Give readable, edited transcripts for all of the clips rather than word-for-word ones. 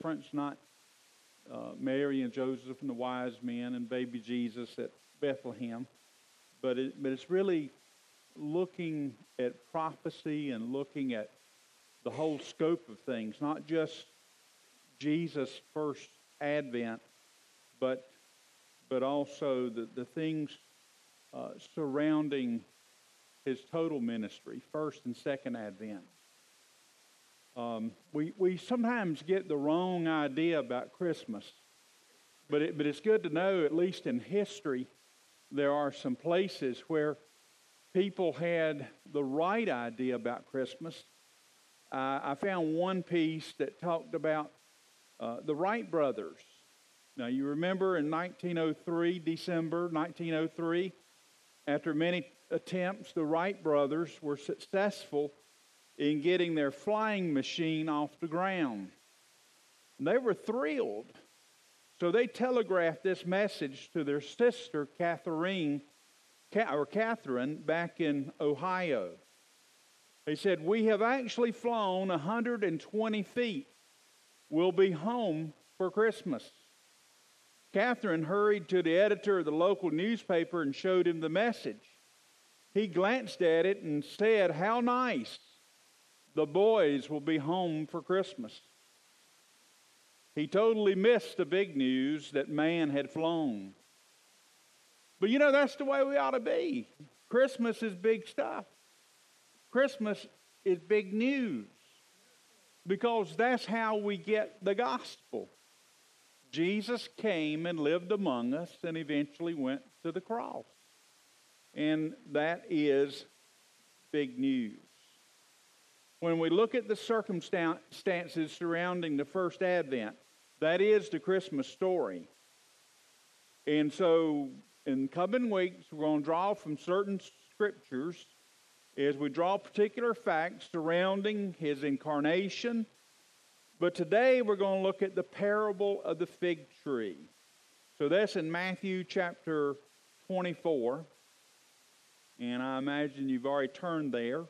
difference, not Mary and Joseph and the wise men and baby Jesus at Bethlehem, but it's really looking at prophecy and looking at the whole scope of things, not just Jesus' first advent, but also the things surrounding his total ministry, first and second advent. We sometimes get the wrong idea about Christmas, but it's good to know, at least in history, there are some places where people had the right idea about Christmas. I found one piece that talked about the Wright brothers. Now, you remember in December 1903, after many attempts, the Wright brothers were successful in getting their flying machine off the ground. And they were thrilled. So they telegraphed this message to their sister, Catherine, back in Ohio. They said, "We have actually flown 120 feet. We'll be home for Christmas." Catherine hurried to the editor of the local newspaper and showed him the message. He glanced at it and said, "How nice. The boys will be home for Christmas." He totally missed the big news that man had flown. But that's the way we ought to be. Christmas is big stuff. Christmas is big news, because that's how we get the gospel. Jesus came and lived among us and eventually went to the cross. And that is big news. When we look at the circumstances surrounding the first advent, that is the Christmas story. And so in coming weeks, we're going to draw from certain scriptures as we draw particular facts surrounding his incarnation. But today we're going to look at the parable of the fig tree. So that's in Matthew chapter 24. And I imagine you've already turned there.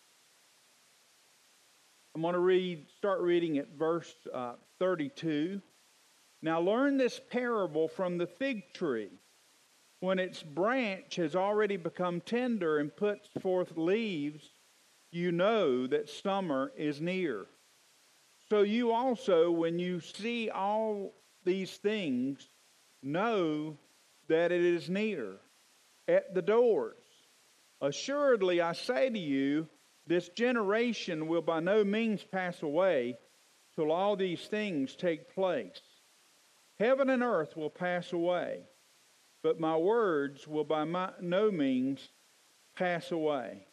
I'm going to start reading at verse 32. "Now learn this parable from the fig tree. When its branch has already become tender and puts forth leaves, you know that summer is near. So you also, when you see all these things, know that it is near, at the doors. Assuredly, I say to you, this generation will by no means pass away till all these things take place. Heaven and earth will pass away, but my words will by no means pass away."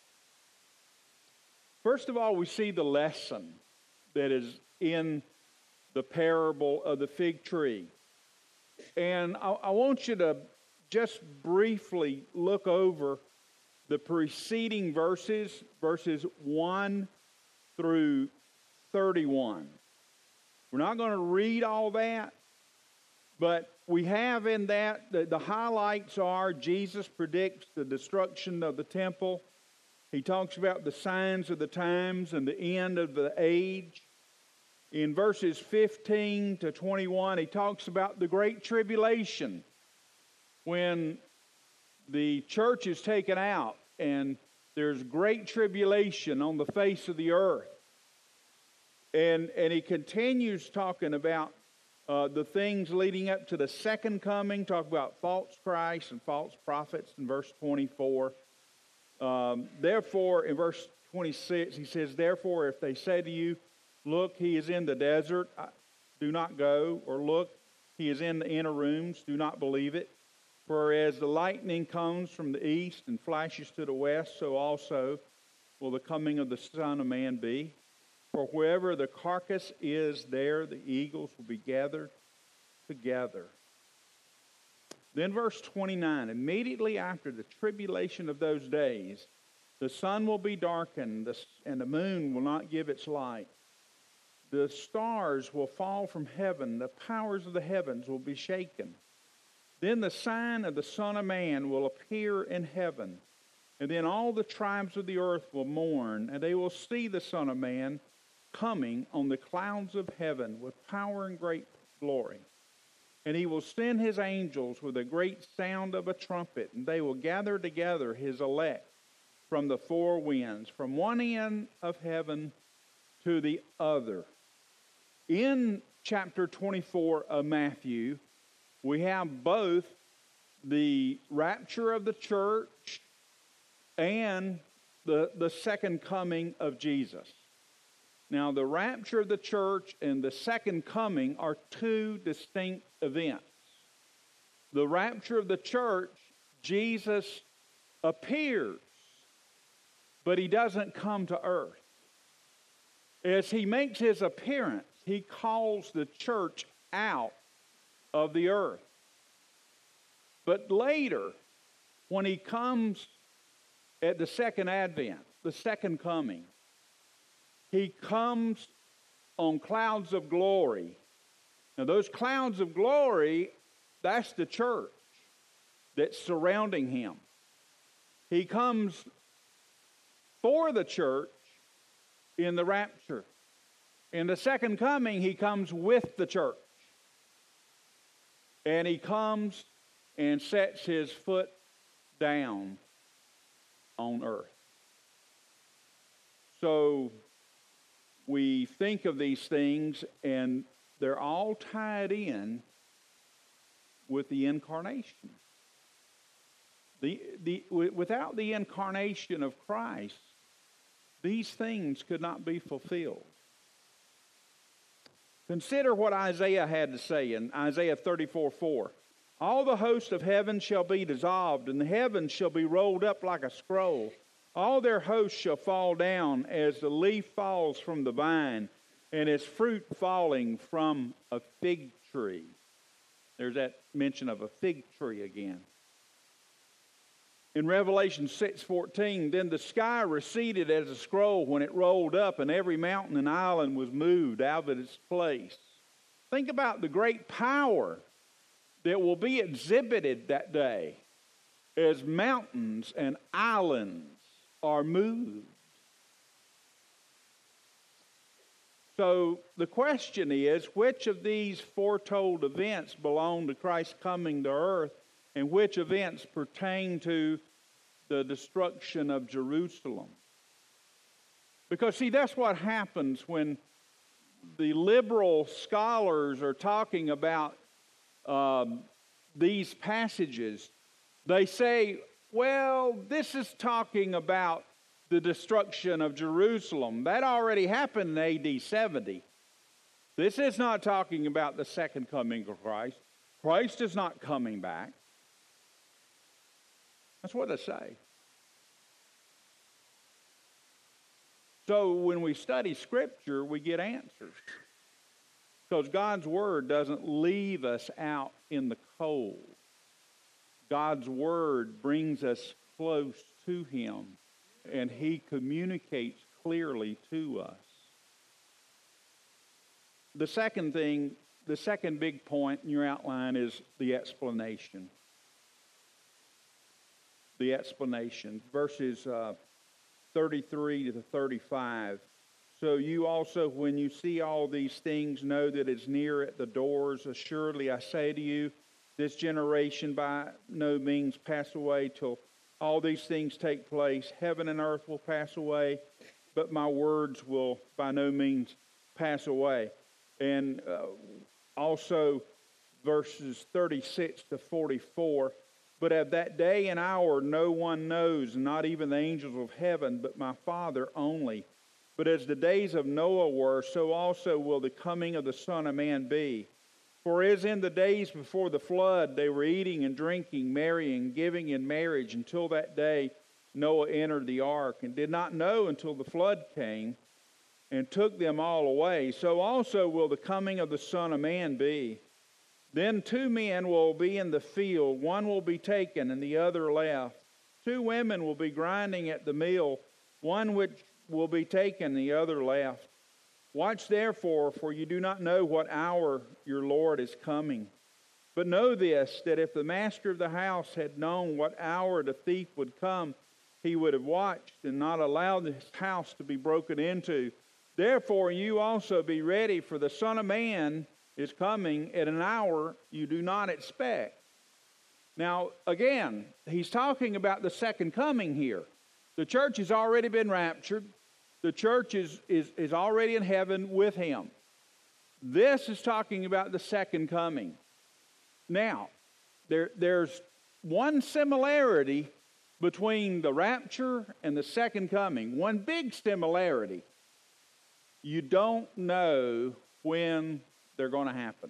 First of all, we see the lesson that is in the parable of the fig tree. And I want you to just briefly look over the preceding verses 1 through 31. We're not going to read all that, but we have in that, the highlights are Jesus predicts the destruction of the temple. He talks about the signs of the times and the end of the age. In verses 15 to 21, he talks about the great tribulation, when the church is taken out and there's great tribulation on the face of the earth. And he continues talking about the things leading up to the second coming, talk about false Christ and false prophets in verse 24. Therefore, in verse 26, he says, "Therefore, if they say to you, 'Look, he is in the desert,' do not go, or 'Look, he is in the inner rooms,' do not believe it. For as the lightning comes from the east and flashes to the west, so also will the coming of the Son of Man be. For wherever the carcass is, there the eagles will be gathered together." Then verse 29, "Immediately after the tribulation of those days, the sun will be darkened, and the moon will not give its light. The stars will fall from heaven, the powers of the heavens will be shaken. Then the sign of the Son of Man will appear in heaven, and then all the tribes of the earth will mourn, and they will see the Son of Man coming on the clouds of heaven with power and great glory. And he will send his angels with a great sound of a trumpet, and they will gather together his elect from the four winds, from one end of heaven to the other. In chapter 24 of Matthew, we have both the rapture of the church and the second coming of Jesus. Now, the rapture of the church and the second coming are two distinct events. The rapture of the church, Jesus appears, but he doesn't come to earth. As he makes his appearance, he calls the church out of the earth. But later, when he comes at the second advent, the second coming, he comes on clouds of glory. Now, those clouds of glory, that's the church that's surrounding him. He comes for the church in the rapture. In the second coming, he comes with the church. And he comes and sets his foot down on earth. So we think of these things, and they're all tied in with the incarnation. Without the incarnation of Christ, these things could not be fulfilled. Consider what Isaiah had to say in Isaiah 34:4. All the host of heaven shall be dissolved, and the heavens shall be rolled up like a scroll. All their hosts shall fall down as the leaf falls from the vine, and as fruit falling from a fig tree. There's that mention of a fig tree again. In Revelation 6:14, then the sky receded as a scroll when it rolled up, and every mountain and island was moved out of its place. Think about the great power that will be exhibited that day as mountains and islands are moved. So the question is, which of these foretold events belong to Christ's coming to earth, and which events pertain to the destruction of Jerusalem? Because, see, that's what happens when the liberal scholars are talking about these passages. They say, well, this is talking about the destruction of Jerusalem. That already happened in AD 70. This is not talking about the second coming of Christ. Christ is not coming back. That's what they say. So when we study Scripture, we get answers. Because God's Word doesn't leave us out in the cold. God's Word brings us close to Him, and He communicates clearly to us. The second thing, the second big point in your outline is the explanation. The explanation. Verses 33 to 35. So you also, when you see all these things, know that it's near at the doors. Assuredly, I say to you, this generation by no means pass away till all these things take place. Heaven and earth will pass away, but my words will by no means pass away. And also verses 36 to 44. But of that day and hour no one knows, not even the angels of heaven, but my Father only. But as the days of Noah were, so also will the coming of the Son of Man be. For as in the days before the flood, they were eating and drinking, marrying, giving in marriage, until that day Noah entered the ark, and did not know until the flood came and took them all away. So also will the coming of the Son of Man be. Then 2 men will be in the field, one will be taken and the other left. 2 women will be grinding at the mill, one which will be taken, the other left. Watch therefore, for you do not know what hour your Lord is coming. But know this, that if the master of the house had known what hour the thief would come, he would have watched and not allowed his house to be broken into. Therefore you also be ready, for the Son of Man is coming at an hour you do not expect. Now, again, he's talking about the second coming here. The church has already been raptured. The church is already in heaven with him. This is talking about the second coming. Now, there's one similarity between the rapture and the second coming. One big similarity. You don't know when they're going to happen.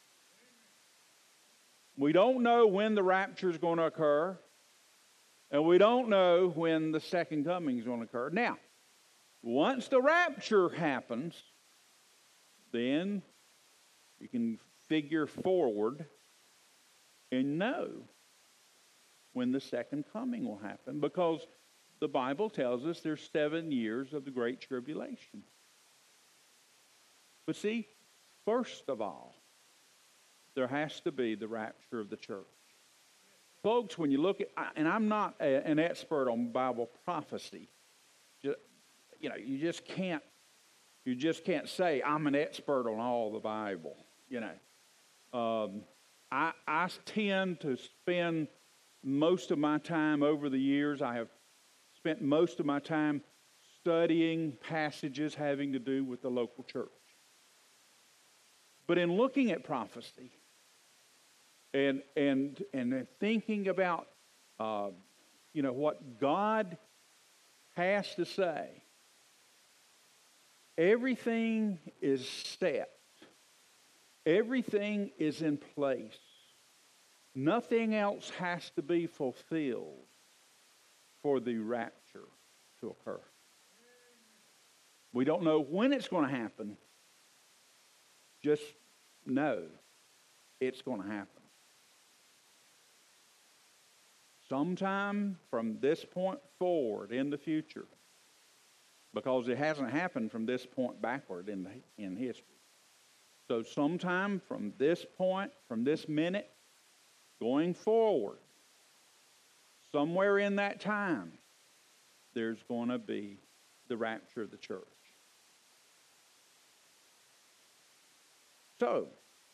We don't know when the rapture is going to occur, and we don't know when the second coming is going to occur. Now, once the rapture happens, then you can figure forward and know when the second coming will happen, because the Bible tells us there's 7 years of the Great Tribulation. But see, first of all, there has to be the rapture of the church. Folks, when you look at, and I'm not an expert on Bible prophecy, you just can't say I'm an expert on all the Bible. I tend to spend most of my time over the years. I have spent most of my time studying passages having to do with the local church. But in looking at prophecy and thinking about what God has to say, everything is set. Everything is in place. Nothing else has to be fulfilled for the rapture to occur. We don't know when it's going to happen. Just know it's going to happen. Sometime from this point forward in the future, because it hasn't happened from this point backward in history. So sometime from this point, from this minute, going forward, somewhere in that time, there's going to be the rapture of the church. So,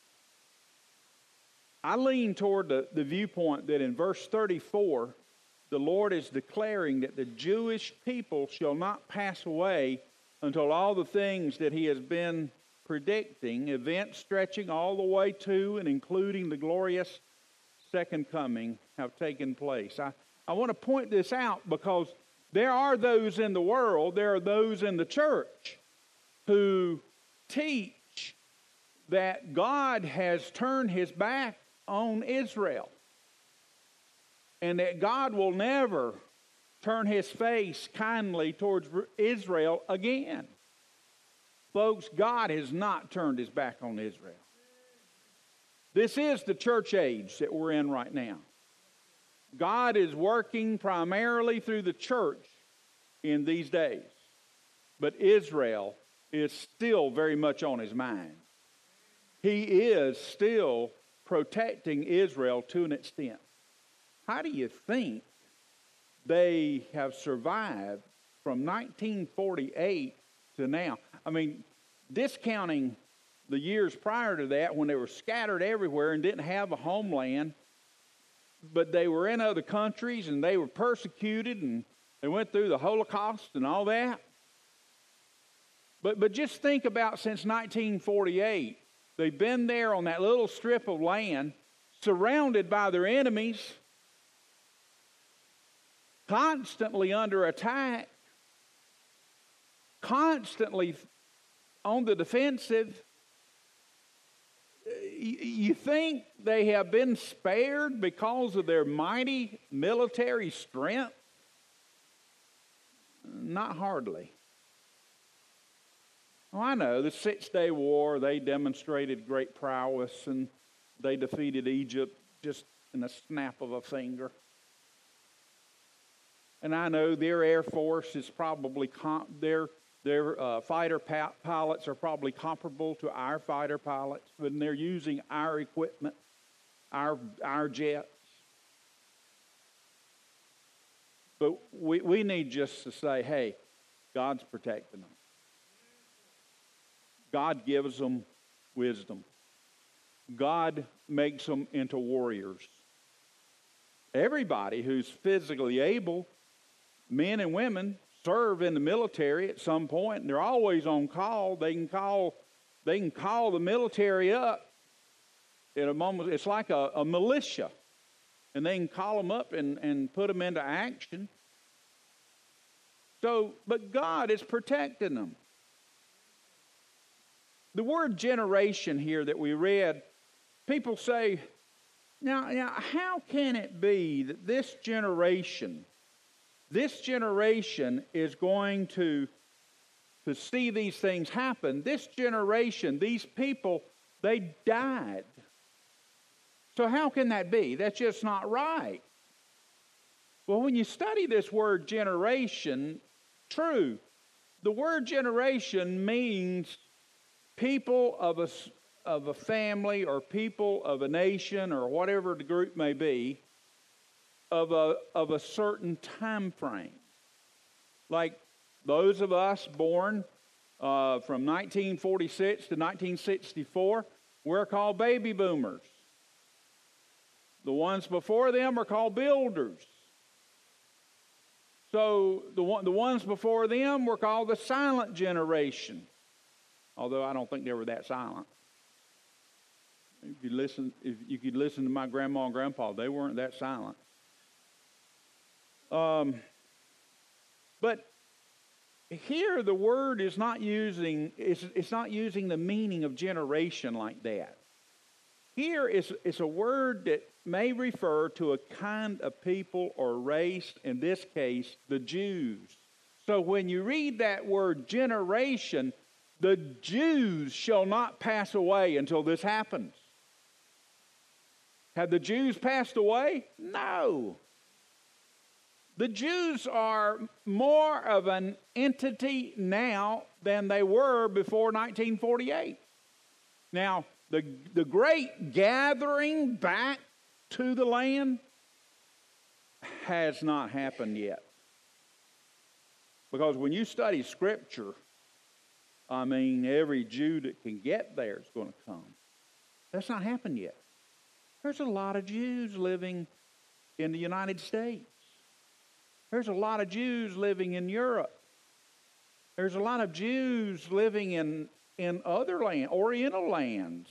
I lean toward the viewpoint that in verse 34, the Lord is declaring that the Jewish people shall not pass away until all the things that he has been predicting, events stretching all the way to and including the glorious second coming, have taken place. I want to point this out because there are those in the world, there are those in the church who teach that God has turned his back on Israel and that God will never turn his face kindly towards Israel again. Folks, God has not turned his back on Israel. This is the church age that we're in right now. God is working primarily through the church in these days. But Israel is still very much on his mind. He is still protecting Israel to an extent. How do you think they have survived from 1948 to now? I mean, discounting the years prior to that when they were scattered everywhere and didn't have a homeland, but they were in other countries and they were persecuted and they went through the Holocaust and all that. But just think about since 1948, they've been there on that little strip of land, surrounded by their enemies, constantly under attack, constantly on the defensive. You think they have been spared because of their mighty military strength? Not hardly. Well, I know the 6-Day War, they demonstrated great prowess and they defeated Egypt just in the snap of a finger. And I know their Air Force is probably, their fighter pilots are probably comparable to our fighter pilots, but they're using our equipment, our jets. But we need just to say, hey, God's protecting them. God gives them wisdom. God makes them into warriors. Everybody who's physically able, men and women, serve in the military at some point, and they're always on call. They can call the military up in a moment. It's like a militia, and they can call them up and put them into action. So, but God is protecting them. The word generation here that we read, people say, now how can it be that this generation is going to see these things happen? This generation, these people, they died. So how can that be? That's just not right. Well, when you study this word generation, true, the word generation means people of a family or people of a nation or whatever the group may be of a certain time frame. Like those of us born from 1946 to 1964, we're called baby boomers. The ones before them are called builders. So the ones before them were called the silent generation. Although I don't think they were that silent. If you could listen to my grandma and grandpa, they weren't that silent. But here the word is not using the meaning of generation like that. Here it's a word that may refer to a kind of people or race, in this case, the Jews. So when you read that word generation, the Jews shall not pass away until this happens. Have the Jews passed away? No. The Jews are more of an entity now than they were before 1948. Now, the great gathering back to the land has not happened yet. Because when you study Scripture, I mean, every Jew that can get there is going to come. That's not happened yet. There's a lot of Jews living in the United States. There's a lot of Jews living in Europe. There's a lot of Jews living in other lands, Oriental lands.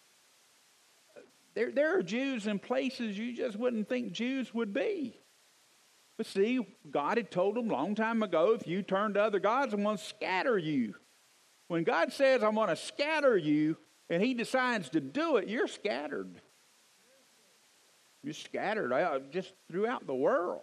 There are Jews in places you just wouldn't think Jews would be. But see, God had told them a long time ago, if you turn to other gods, I'm going to scatter you. When God says, I'm going to scatter you, and He decides to do it, you're scattered. You're scattered out just throughout the world.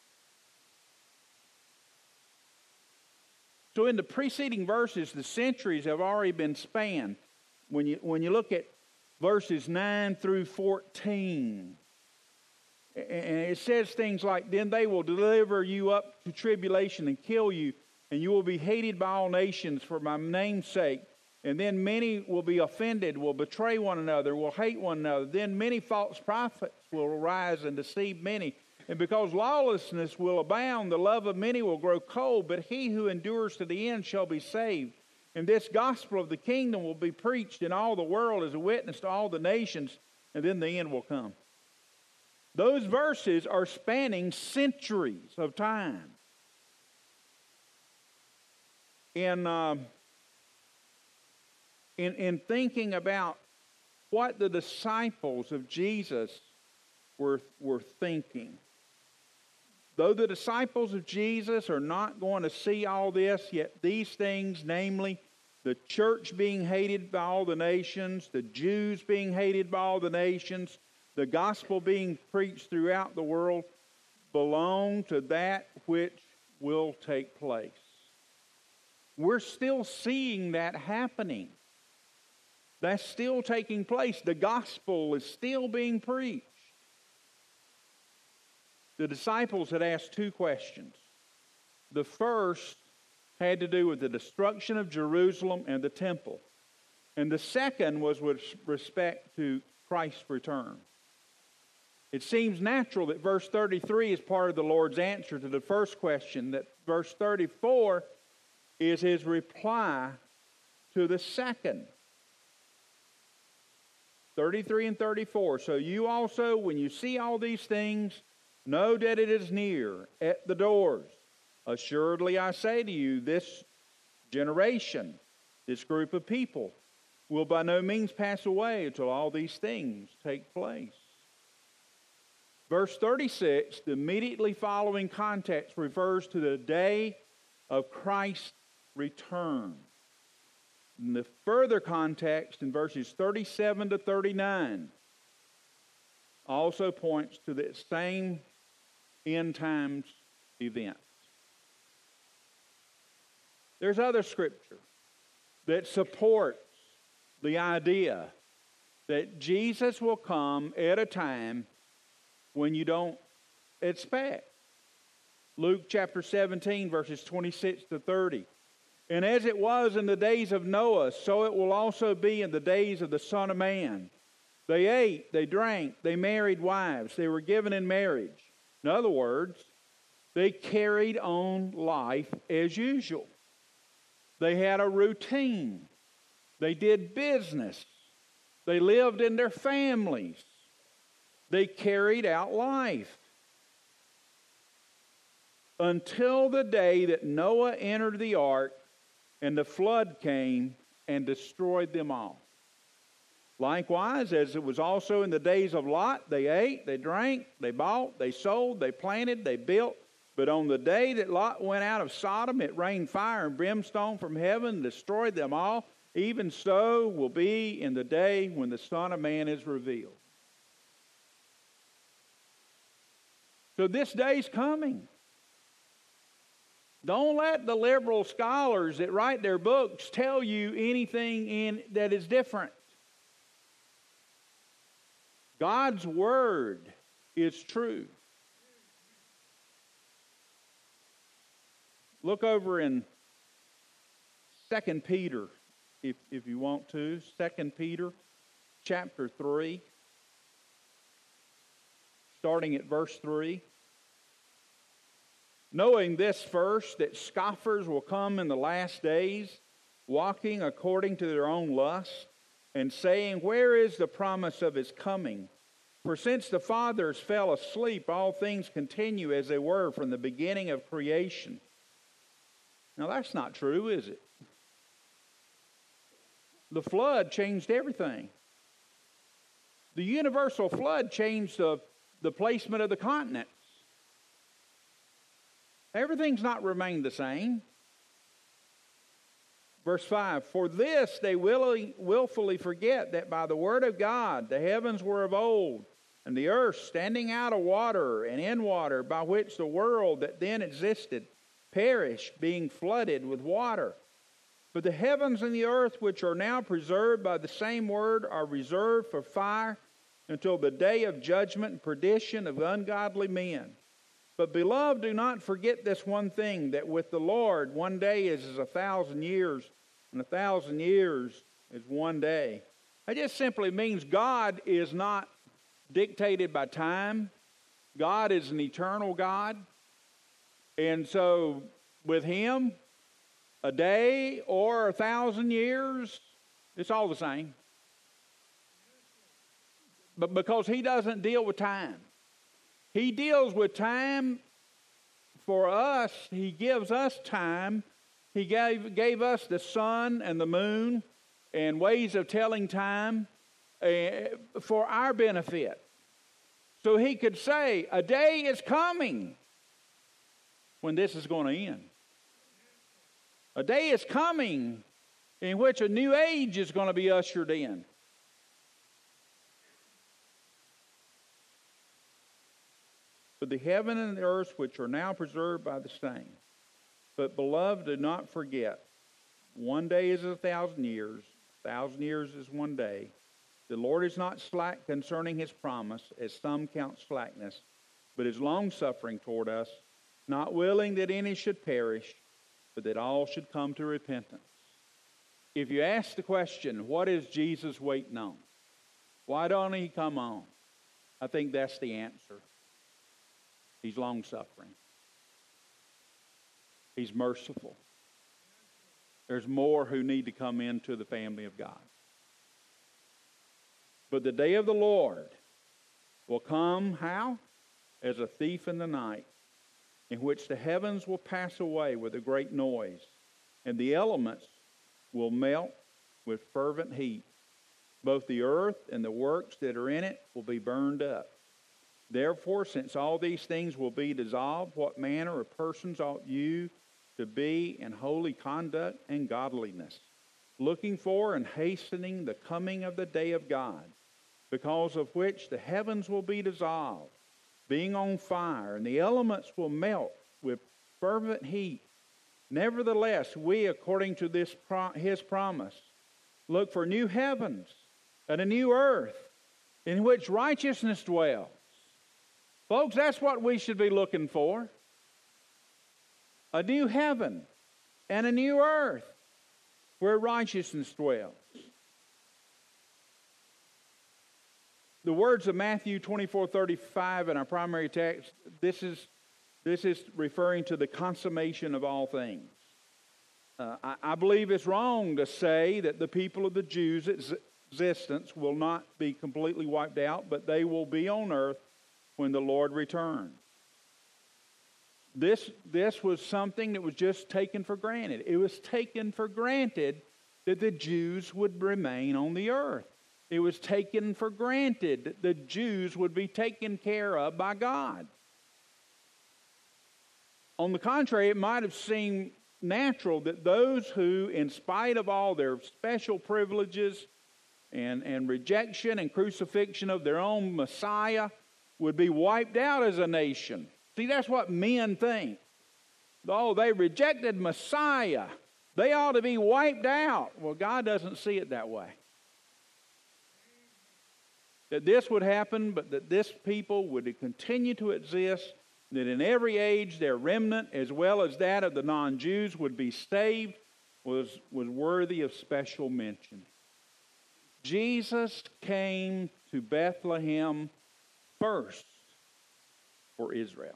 So in the preceding verses, the centuries have already been spanned. When you look at verses 9 through 14, and it says things like, then they will deliver you up to tribulation and kill you, and you will be hated by all nations for my name's sake. And then many will be offended, will betray one another, will hate one another. Then many false prophets will arise and deceive many. And because lawlessness will abound, the love of many will grow cold. But he who endures to the end shall be saved. And this gospel of the kingdom will be preached in all the world as a witness to all the nations. And then the end will come. Those verses are spanning centuries of time. In thinking about what the disciples of Jesus were thinking. Though the disciples of Jesus are not going to see all this, yet these things, namely the church being hated by all the nations, the Jews being hated by all the nations, the gospel being preached throughout the world, belong to that which will take place. We're still seeing that happening. That's still taking place. The gospel is still being preached. The disciples had asked two questions. The first had to do with the destruction of Jerusalem and the temple. And the second was with respect to Christ's return. It seems natural that verse 33 is part of the Lord's answer to the first question, that verse 34 is His reply to the second. 33 and 34. So you also, when you see all these things, know that it is near at the doors. Assuredly I say to you, this generation, this group of people, will by no means pass away until all these things take place. Verse 36, the immediately following context refers to the day of Christ's return. And the further context in verses 37 to 39 also points to the same end times event. There's other scripture that supports the idea that Jesus will come at a time when you don't expect. Luke chapter 17, verses 26 to 30. And as it was in the days of Noah, so it will also be in the days of the Son of Man. They ate, they drank, they married wives, they were given in marriage. In other words, they carried on life as usual. They had a routine. They did business. They lived in their families. They carried out life. Until the day that Noah entered the ark and the flood came and destroyed them all. Likewise, as it was also in the days of Lot, they ate, they drank, they bought, they sold, they planted, they built. But on the day that Lot went out of Sodom, it rained fire and brimstone from heaven and destroyed them all. Even so will be in the day when the Son of Man is revealed. So this day's coming. Don't let the liberal scholars that write their books tell you anything that is different. God's Word is true. Look over in 2 Peter, if you want to. 2 Peter chapter 3, starting at verse 3. Knowing this first, that scoffers will come in the last days, walking according to their own lust, and saying, where is the promise of his coming? For since the fathers fell asleep, all things continue as they were from the beginning of creation. Now that's not true, is it? The flood changed everything. The universal flood changed the placement of the continents. Everything's not remained the same. Verse 5, for this they willfully forget that by the word of God the heavens were of old, and the earth standing out of water and in water, by which the world that then existed perished, being flooded with water. But the heavens and the earth, which are now preserved by the same word, are reserved for fire until the day of judgment and perdition of ungodly men. But beloved, do not forget this one thing, that with the Lord 1 day is as 1,000 years, and 1,000 years is 1 day. It just simply means God is not dictated by time. God is an eternal God. And so with Him, a day or 1,000 years, it's all the same. But because He doesn't deal with time. He deals with time for us. He gives us time. He gave us the sun and the moon and ways of telling time for our benefit. So He could say, a day is coming when this is going to end. A day is coming in which a new age is going to be ushered in. But the heaven and the earth, which are now preserved by the same. But beloved, do not forget, 1 day is 1,000 years, 1,000 years is 1 day. The Lord is not slack concerning His promise, as some count slackness, but is longsuffering toward us, not willing that any should perish, but that all should come to repentance. If you ask the question, what is Jesus waiting on? Why don't He come on? I think that's the answer. He's long-suffering. He's merciful. There's more who need to come into the family of God. But the day of the Lord will come, how? As a thief in the night, in which the heavens will pass away with a great noise, and the elements will melt with fervent heat. Both the earth and the works that are in it will be burned up. Therefore, since all these things will be dissolved, what manner of persons ought you to be in holy conduct and godliness, looking for and hastening the coming of the day of God, because of which the heavens will be dissolved, being on fire, and the elements will melt with fervent heat. Nevertheless, we, according to his promise, look for new heavens and a new earth in which righteousness dwells. Folks, that's what we should be looking for. A new heaven and a new earth where righteousness dwells. The words of Matthew 24:35 in our primary text, this is referring to the consummation of all things. I believe it's wrong to say that the people of the Jews' existence will not be completely wiped out, but they will be on earth when the Lord returns. This was something that was just taken for granted. It was taken for granted that the Jews would remain on the earth. It was taken for granted that the Jews would be taken care of by God. On the contrary, it might have seemed natural that those who, in spite of all their special privileges and rejection and crucifixion of their own Messiah, would be wiped out as a nation. See, that's what men think. Oh, they rejected Messiah. They ought to be wiped out. Well, God doesn't see it that way. That this would happen, but that this people would continue to exist, that in every age their remnant, as well as that of the non-Jews, would be saved, was worthy of special mention. Jesus came to Bethlehem first for Israel.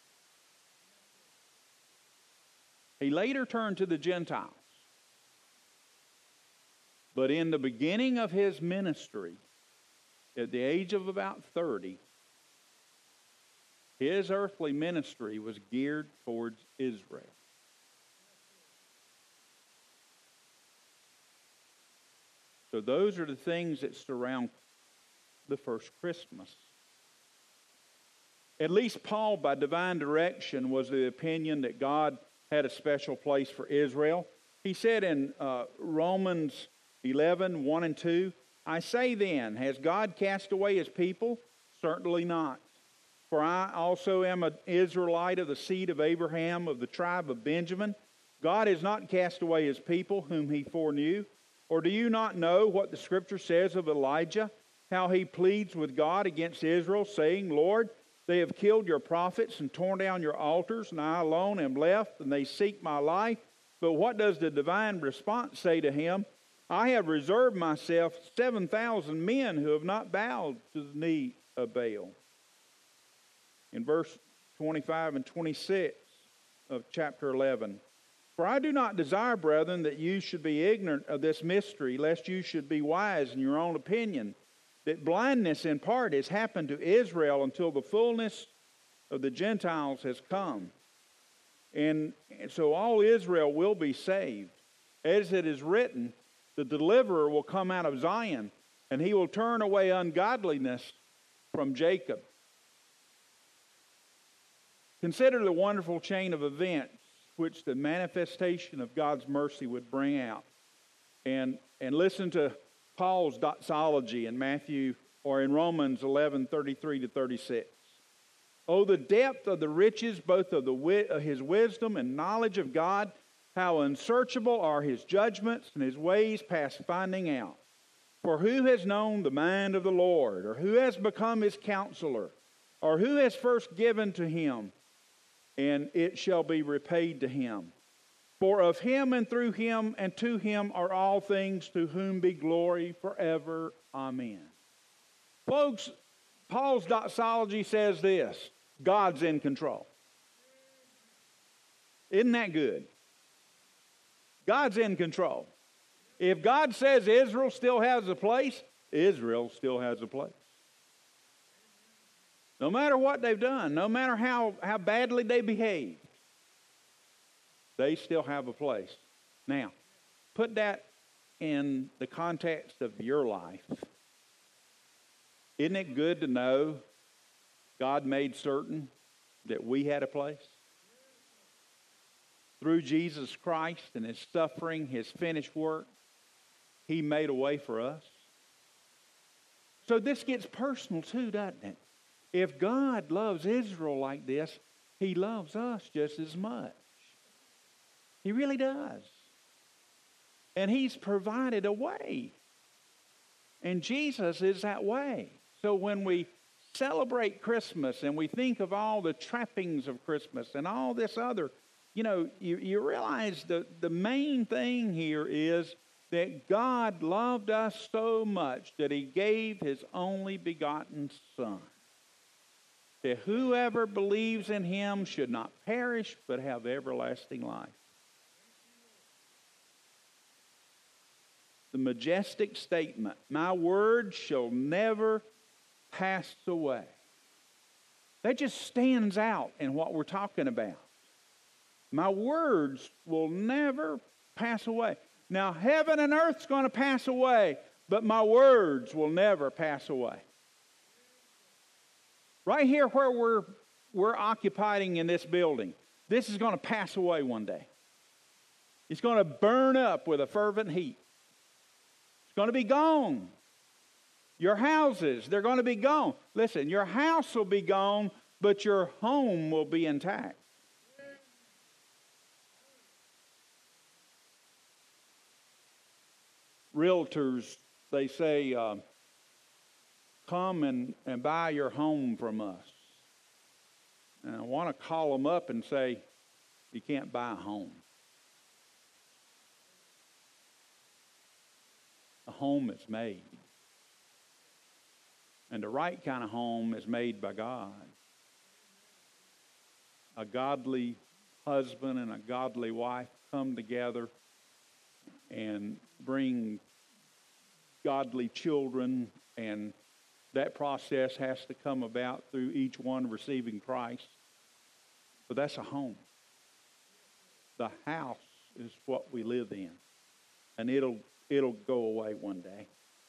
He later turned to the Gentiles. But in the beginning of his ministry, at the age of about 30, his earthly ministry was geared towards Israel. So those are the things that surround the first Christmas. At least Paul, by divine direction, was the opinion that God had a special place for Israel. He said in Romans 11, 1 and 2, I say then, has God cast away his people? Certainly not. For I also am an Israelite of the seed of Abraham, of the tribe of Benjamin. God has not cast away his people whom he foreknew. Or do you not know what the Scripture says of Elijah, how he pleads with God against Israel, saying, Lord, they have killed your prophets and torn down your altars, and I alone am left, and they seek my life. But what does the divine response say to him? I have reserved myself 7,000 men who have not bowed to the knee of Baal. In verse 25 and 26 of chapter 11, for I do not desire, brethren, that you should be ignorant of this mystery, lest you should be wise in your own opinion, that blindness in part has happened to Israel until the fullness of the Gentiles has come. And so all Israel will be saved. As it is written, the deliverer will come out of Zion, and he will turn away ungodliness from Jacob. Consider the wonderful chain of events which the manifestation of God's mercy would bring out. And listen to Paul's doxology in Matthew or in Romans 11:33 to 36. Oh, the depth of the riches both of his wisdom and knowledge of God, how unsearchable are his judgments and his ways past finding out. For who has known the mind of the Lord, or who has become his counselor, or who has first given to him, and it shall be repaid to him. For of him and through him and to him are all things, to whom be glory forever. Amen. Folks, Paul's doxology says this: God's in control. Isn't that good? God's in control. If God says Israel still has a place, Israel still has a place. No matter what they've done, no matter how badly they behave, they still have a place. Now, put that in the context of your life. Isn't it good to know God made certain that we had a place? Through Jesus Christ and His suffering, His finished work, He made a way for us. So this gets personal too, doesn't it? If God loves Israel like this, He loves us just as much. He really does. And He's provided a way. And Jesus is that way. So when we celebrate Christmas and we think of all the trappings of Christmas and all this other, you realize the main thing here is that God loved us so much that He gave His only begotten Son, that whoever believes in Him should not perish but have everlasting life. The majestic statement, my word shall never pass away. That just stands out in what we're talking about. My words will never pass away. Now, heaven and earth's going to pass away, but my words will never pass away. Right here where we're occupying in this building, this is going to pass away one day. It's going to burn up with a fervent heat. It's going to be gone. Your houses, they're going to be gone. Listen, your house will be gone, but your home will be intact. Realtors, they say, come and buy your home from us. And I want to call them up and say, you can't buy a home. A home is made. And the right kind of home is made by God. A godly husband and a godly wife come together and bring godly children, and that process has to come about through each one receiving Christ. But that's a home. The house is what we live in, and it'll go away one day.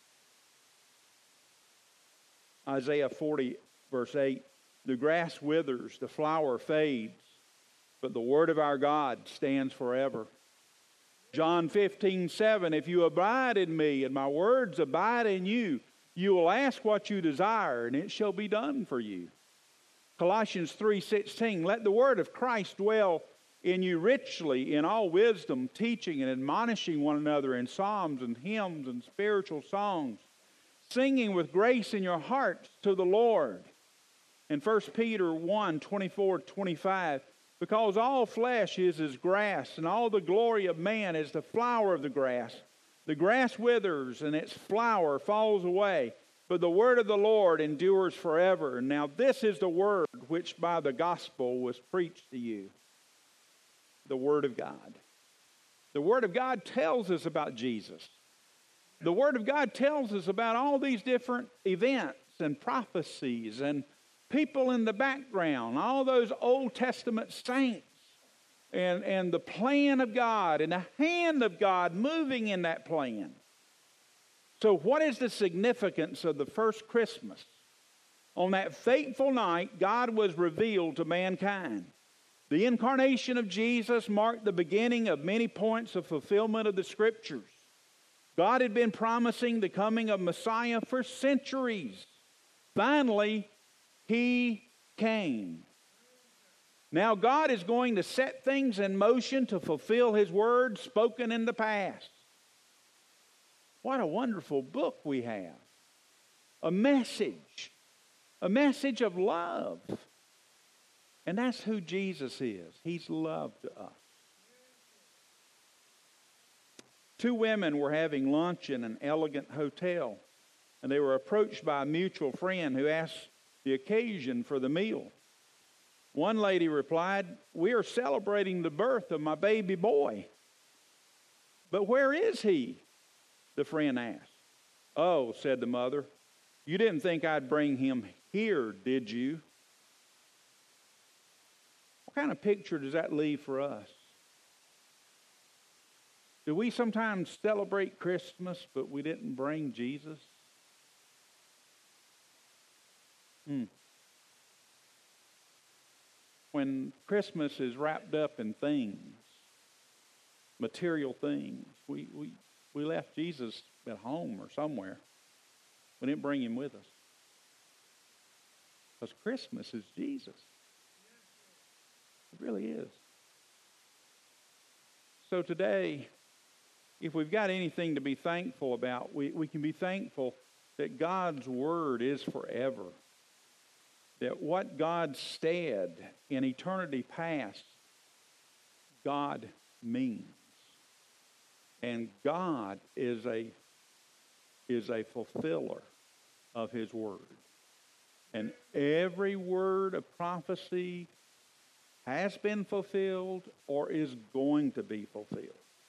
Isaiah 40, verse 8, the grass withers, the flower fades, but the word of our God stands forever. John 15:7, if you abide in me and my words abide in you, you will ask what you desire, and it shall be done for you. Colossians 3:16, let the word of Christ dwell in you richly in all wisdom, teaching and admonishing one another in psalms and hymns and spiritual songs, singing with grace in your hearts to the Lord. In 1 Peter 1:24-25, because all flesh is as grass, and all the glory of man is the flower of the grass. The grass withers, and its flower falls away, but the word of the Lord endures forever. Now this is the word which by the gospel was preached to you. The Word of God. The Word of God tells us about Jesus. The Word of God tells us about all these different events and prophecies and people in the background, all those Old Testament saints and the plan of God and the hand of God moving in that plan. So what is the significance of the first Christmas? On that fateful night, God was revealed to mankind. The incarnation of Jesus marked the beginning of many points of fulfillment of the Scriptures. God had been promising the coming of Messiah for centuries. Finally, He came. Now God is going to set things in motion to fulfill His word spoken in the past. What a wonderful book we have. A message of love. And that's who Jesus is. He's love to us. Two women were having lunch in an elegant hotel, and they were approached by a mutual friend who asked the occasion for the meal. One lady replied, we are celebrating the birth of my baby boy. "But where is he?" the friend asked. "Oh," said the mother, "you didn't think I'd bring him here, did you?" What kind of picture does that leave for us? Do we sometimes celebrate Christmas, but we didn't bring Jesus? When Christmas is wrapped up in things, material things, we left Jesus at home or somewhere. We didn't bring him with us. Because Christmas is Jesus. It really is. So today, if we've got anything to be thankful about, we can be thankful that God's Word is forever. That what God said in eternity past, God means. And God is a fulfiller of His Word. And every word of prophecy has been fulfilled or is going to be fulfilled.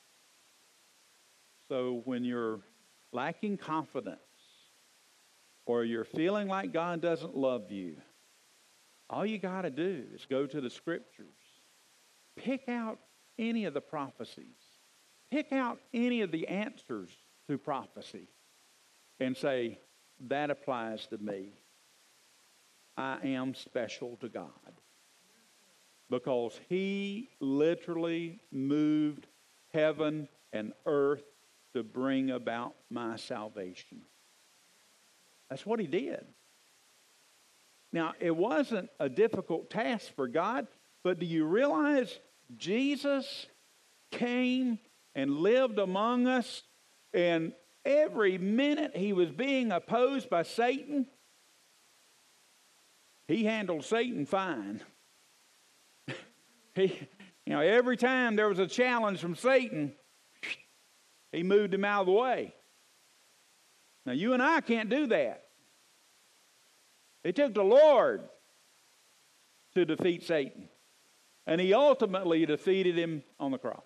So when you're lacking confidence or you're feeling like God doesn't love you, all you got to do is go to the Scriptures. Pick out any of the prophecies. Pick out any of the answers to prophecy and say, that applies to me. I am special to God. Because He literally moved heaven and earth to bring about my salvation. That's what He did. Now, it wasn't a difficult task for God, but do you realize Jesus came and lived among us, and every minute He was being opposed by Satan? He handled Satan fine. Every time there was a challenge from Satan, He moved him out of the way. Now, you and I can't do that. It took the Lord to defeat Satan. And He ultimately defeated him on the cross.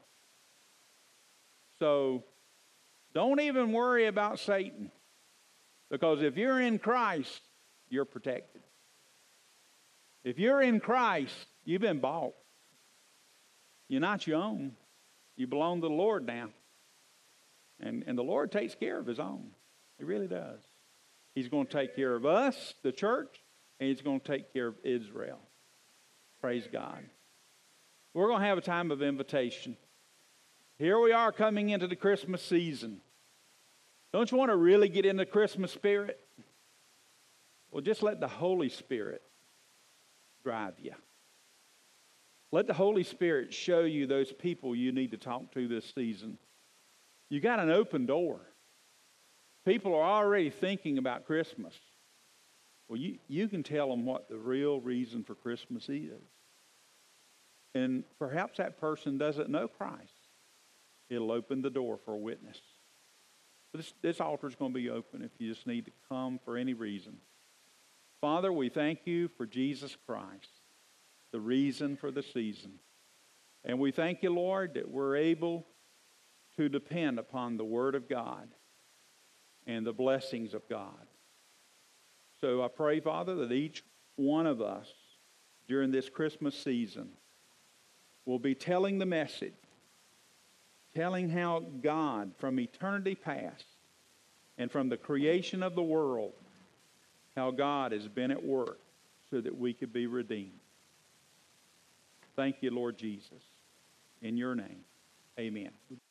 So, don't even worry about Satan. Because if you're in Christ, you're protected. If you're in Christ, you've been bought. You're not your own. You belong to the Lord now. And the Lord takes care of His own. He really does. He's going to take care of us, the church, and He's going to take care of Israel. Praise God. We're going to have a time of invitation. Here we are coming into the Christmas season. Don't you want to really get in the Christmas spirit? Well, just let the Holy Spirit drive you. Let the Holy Spirit show you those people you need to talk to this season. You got an open door. People are already thinking about Christmas. Well, you can tell them what the real reason for Christmas is. And perhaps that person doesn't know Christ. It'll open the door for a witness. This altar is going to be open if you just need to come for any reason. Father, we thank You for Jesus Christ, the reason for the season. And we thank You, Lord, that we're able to depend upon the Word of God and the blessings of God. So I pray, Father, that each one of us during this Christmas season will be telling the message, telling how God from eternity past and from the creation of the world, how God has been at work so that we could be redeemed. Thank You, Lord Jesus. In Your name, amen.